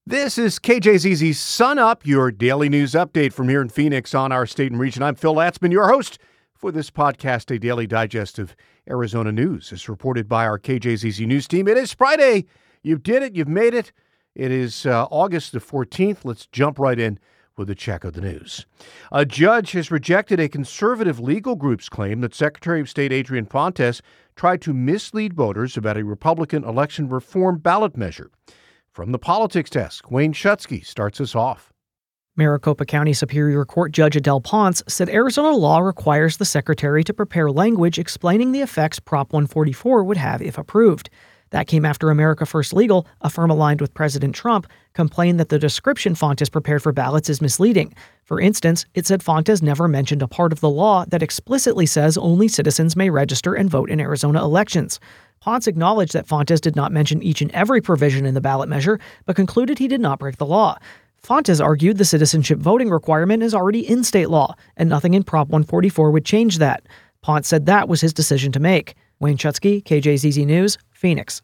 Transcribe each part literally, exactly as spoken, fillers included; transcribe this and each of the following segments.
This is K J Z Z's Sun Up, your daily news update from here in Phoenix on our state and region. I'm Phil Latzman, your host for this podcast, a daily digest of Arizona news. As reported by our K J Z Z news team, it is Friday. You did it. You've made it. It is uh, August the fourteenth. Let's jump right in with a check of the news. A judge has rejected a conservative legal group's claim that Secretary of State Adrian Fontes tried to mislead voters about a Republican election reform ballot measure. From the Politics Desk, Wayne Schutsky starts us off. Maricopa County Superior Court Judge Adele Ponce said Arizona law requires the secretary to prepare language explaining the effects Prop one forty-four would have if approved. That came after America First Legal, a firm aligned with President Trump, complained that the description Fontes prepared for ballots is misleading. For instance, it said Fontes never mentioned a part of the law that explicitly says only citizens may register and vote in Arizona elections. Ponce acknowledged that Fontes did not mention each and every provision in the ballot measure, but concluded he did not break the law. Fontes argued the citizenship voting requirement is already in state law, and nothing in Prop one forty-four would change that. Ponce said that was his decision to make. Wayne Schutsky, K J Z Z News, Phoenix.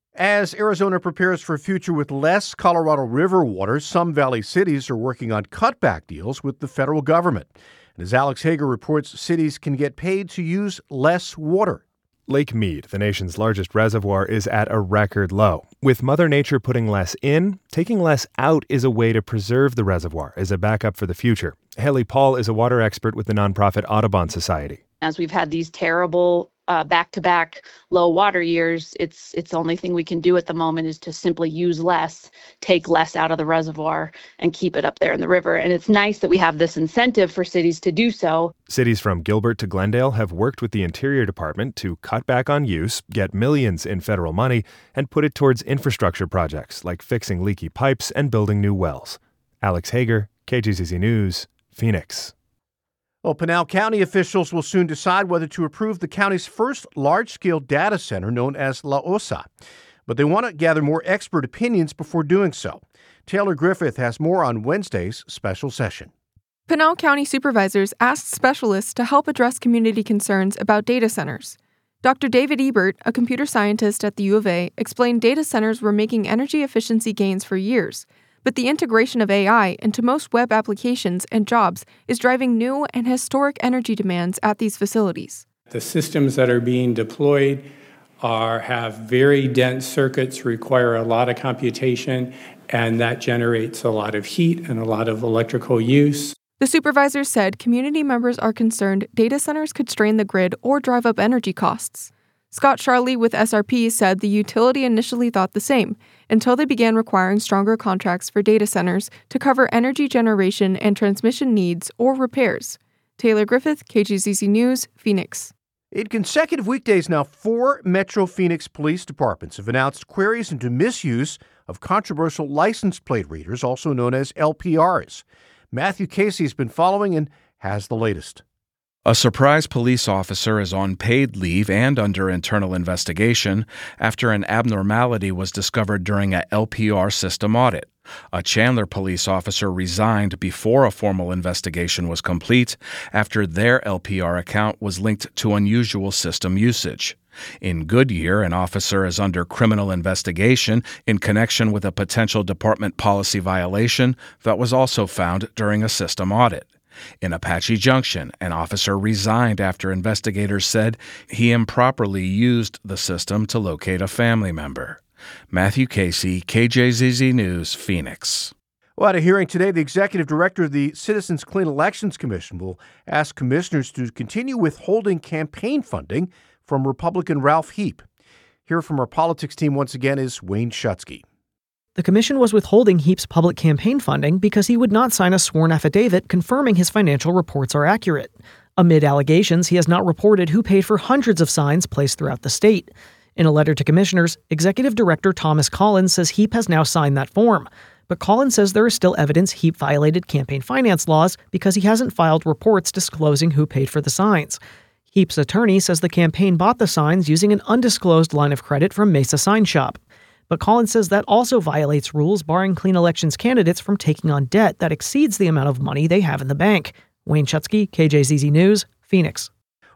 As Arizona prepares for a future with less Colorado River water, some valley cities are working on cutback deals with the federal government. And as Alex Hager reports, cities can get paid to use less water. Lake Mead, the nation's largest reservoir, is at a record low. With Mother Nature putting less in, taking less out is a way to preserve the reservoir as a backup for the future. Haley Paul is a water expert with the nonprofit Audubon Society. As we've had these terrible uh, back-to-back low water years, it's it's the only thing we can do at the moment is to simply use less, take less out of the reservoir, and keep it up there in the river. And it's nice that we have this incentive for cities to do so. Cities from Gilbert to Glendale have worked with the Interior Department to cut back on use, get millions in federal money, and put it towards infrastructure projects like fixing leaky pipes and building new wells. Alex Hager, K J Z Z News, Phoenix. Well, Pinal County officials will soon decide whether to approve the county's first large-scale data center known as La Osa. But they want to gather more expert opinions before doing so. Taylor Griffith has more on Wednesday's special session. Pinal County supervisors asked specialists to help address community concerns about data centers. Doctor David Ebert, a computer scientist at the U of A, explained data centers were making energy efficiency gains for years, but the integration of A I into most web applications and jobs is driving new and historic energy demands at these facilities. The systems that are being deployed are have very dense circuits, require a lot of computation, and that generates a lot of heat and a lot of electrical use. The supervisors said community members are concerned data centers could strain the grid or drive up energy costs. Scott Charley with S R P said the utility initially thought the same, until they began requiring stronger contracts for data centers to cover energy generation and transmission needs or repairs. Taylor Griffith, K J Z Z News, Phoenix. In consecutive weekdays now, four Metro Phoenix police departments have announced queries into misuse of controversial license plate readers, also known as L P Rs. Matthew Casey has been following and has the latest. A surprise police officer is on paid leave and under internal investigation after an abnormality was discovered during a L P R system audit. A Chandler police officer resigned before a formal investigation was complete after their L P R account was linked to unusual system usage. In Goodyear, an officer is under criminal investigation in connection with a potential department policy violation that was also found during a system audit. In Apache Junction, an officer resigned after investigators said he improperly used the system to locate a family member. Matthew Casey, K J Z Z News, Phoenix. Well, at a hearing today, the executive director of the Citizens Clean Elections Commission will ask commissioners to continue withholding campaign funding from Republican Ralph Heap. Here from our politics team once again is Wayne Schutsky. The commission was withholding Heap's public campaign funding because he would not sign a sworn affidavit confirming his financial reports are accurate. Amid allegations, he has not reported who paid for hundreds of signs placed throughout the state. In a letter to commissioners, Executive Director Thomas Collins says Heap has now signed that form. But Collins says there is still evidence Heap violated campaign finance laws because he hasn't filed reports disclosing who paid for the signs. Heap's attorney says the campaign bought the signs using an undisclosed line of credit from Mesa Sign Shop. But Collins says that also violates rules barring clean elections candidates from taking on debt that exceeds the amount of money they have in the bank. Wayne Schutsky, K J Z Z News, Phoenix.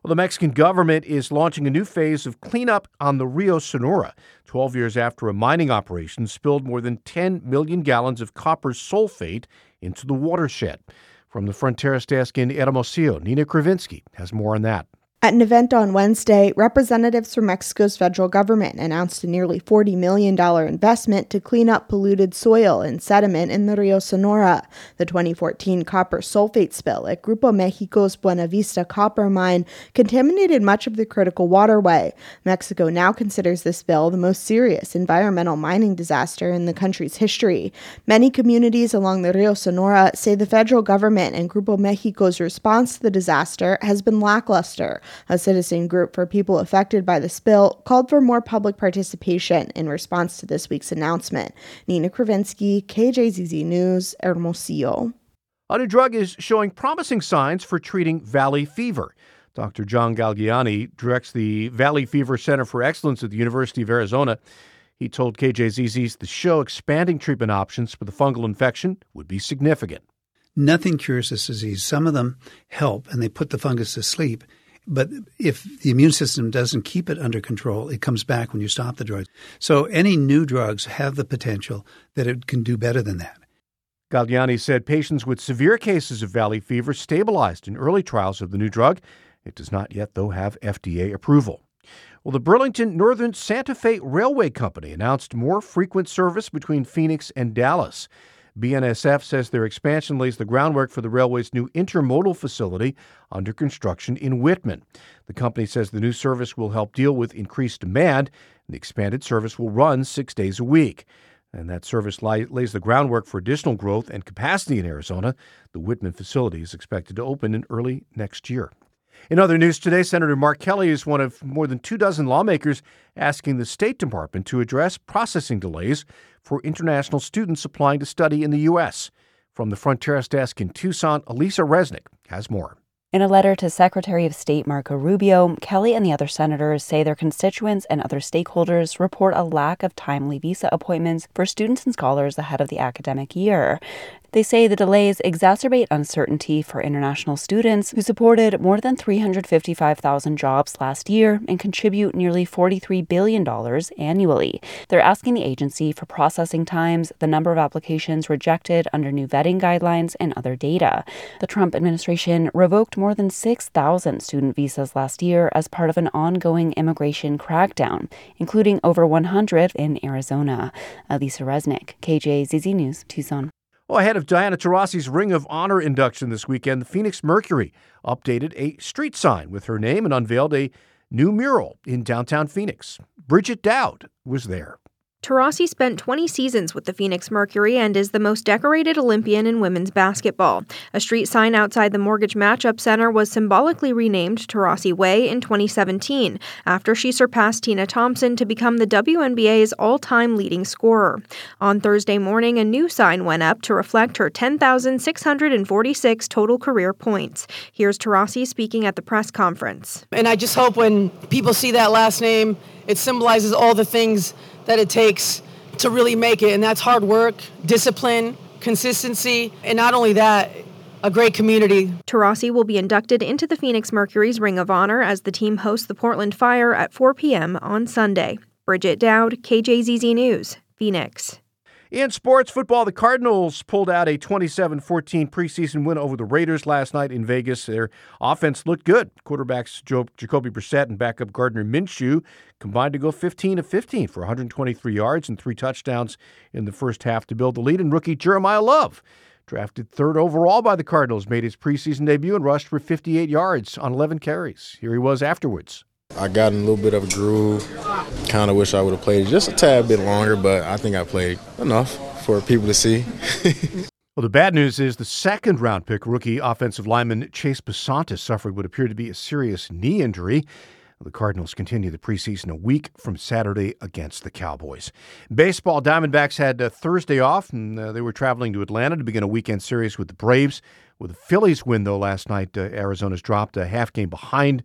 Well, the Mexican government is launching a new phase of cleanup on the Rio Sonora, twelve years after a mining operation spilled more than ten million gallons of copper sulfate into the watershed. From the Fronteras desk in Hermosillo, Nina Kravinsky has more on that. At an event on Wednesday, representatives from Mexico's federal government announced a nearly forty million dollars investment to clean up polluted soil and sediment in the Rio Sonora. The twenty fourteen copper sulfate spill at Grupo Mexico's Buenavista copper mine contaminated much of the critical waterway. Mexico now considers the spill the most serious environmental mining disaster in the country's history. Many communities along the Rio Sonora say the federal government and Grupo Mexico's response to the disaster has been lackluster. A citizen group for people affected by the spill called for more public participation in response to this week's announcement. Nina Kravinsky, K J Z Z News, Hermosillo. A new drug is showing promising signs for treating valley fever. Doctor John Galgiani directs the Valley Fever Center for Excellence at the University of Arizona. He told K J Z Z's The Show expanding treatment options for the fungal infection would be significant. Nothing cures this disease. Some of them help, and they put the fungus to sleep. But if the immune system doesn't keep it under control, it comes back when you stop the drugs. So any new drugs have the potential that it can do better than that. Galgiani said patients with severe cases of valley fever stabilized in early trials of the new drug. It does not yet, though, have F D A approval. Well, the Burlington Northern Santa Fe Railway Company announced more frequent service between Phoenix and Dallas. B N S F says their expansion lays the groundwork for the railway's new intermodal facility under construction in Whitman. The company says the new service will help deal with increased demand, and the expanded service will run six days a week. And that service li- lays the groundwork for additional growth and capacity in Arizona. The Whitman facility is expected to open in early next year. In other news today, Senator Mark Kelly is one of more than two dozen lawmakers asking the State Department to address processing delays for international students applying to study in the U S. From the Fronteras desk in Tucson, Elisa Resnick has more. In a letter to Secretary of State Marco Rubio, Kelly and the other senators say their constituents and other stakeholders report a lack of timely visa appointments for students and scholars ahead of the academic year. They say the delays exacerbate uncertainty for international students who supported more than three hundred fifty-five thousand jobs last year and contribute nearly forty-three billion dollars annually. They're asking the agency for processing times, the number of applications rejected under new vetting guidelines, and other data. The Trump administration revoked more than six thousand student visas last year as part of an ongoing immigration crackdown, including over one hundred in Arizona. Elisa Resnick, K J Z Z News, Tucson. Well, ahead of Diana Taurasi's Ring of Honor induction this weekend, the Phoenix Mercury updated a street sign with her name and unveiled a new mural in downtown Phoenix. Bridget Dowd was there. Taurasi spent twenty seasons with the Phoenix Mercury and is the most decorated Olympian in women's basketball. A street sign outside the Mortgage Matchup Center was symbolically renamed Taurasi Way in twenty seventeen, after she surpassed Tina Thompson to become the W N B A's all-time leading scorer. On Thursday morning, a new sign went up to reflect her ten thousand six hundred forty-six total career points. Here's Taurasi speaking at the press conference. And I just hope when people see that last name, it symbolizes all the things that it takes to really make it, and that's hard work, discipline, consistency, and not only that, a great community. Taurasi will be inducted into the Phoenix Mercury's Ring of Honor as the team hosts the Portland Fire at four p.m. on Sunday. Bridget Dowd, K J Z Z News, Phoenix. In sports football, the Cardinals pulled out a twenty-seven fourteen preseason win over the Raiders last night in Vegas. Their offense looked good. Quarterbacks Joe, Jacoby Brissett and backup Gardner Minshew combined to go fifteen of fifteen for one hundred twenty-three yards and three touchdowns in the first half to build the lead. And rookie Jeremiah Love, drafted third overall by the Cardinals, made his preseason debut and rushed for fifty-eight yards on eleven carries. Here he was afterwards. I got in a little bit of a groove. Kind of wish I would have played just a tad bit longer, but I think I played enough for people to see. Well, the bad news is the second-round pick, rookie offensive lineman Chase Basantis, suffered what appeared to be a serious knee injury. The Cardinals continue the preseason a week from Saturday against the Cowboys. Baseball, Diamondbacks had uh, Thursday off, and uh, they were traveling to Atlanta to begin a weekend series with the Braves. With the Phillies win, though, last night, uh, Arizona's dropped a half game behind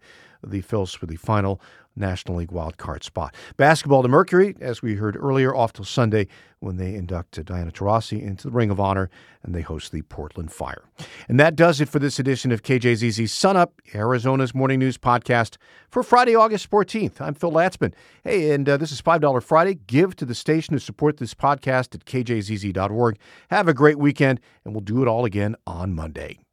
the Phils for the final National League wild card spot. Basketball, the Mercury, as we heard earlier, off till Sunday when they induct Diana Taurasi into the Ring of Honor and they host the Portland Fire. And that does it for this edition of K J Z Z's Sun Up, Arizona's morning news podcast for Friday, August fourteenth. I'm Phil Latzman. Hey, and uh, this is five dollars Friday. Give to the station to support this podcast at K J Z Z dot org. Have a great weekend, and we'll do it all again on Monday.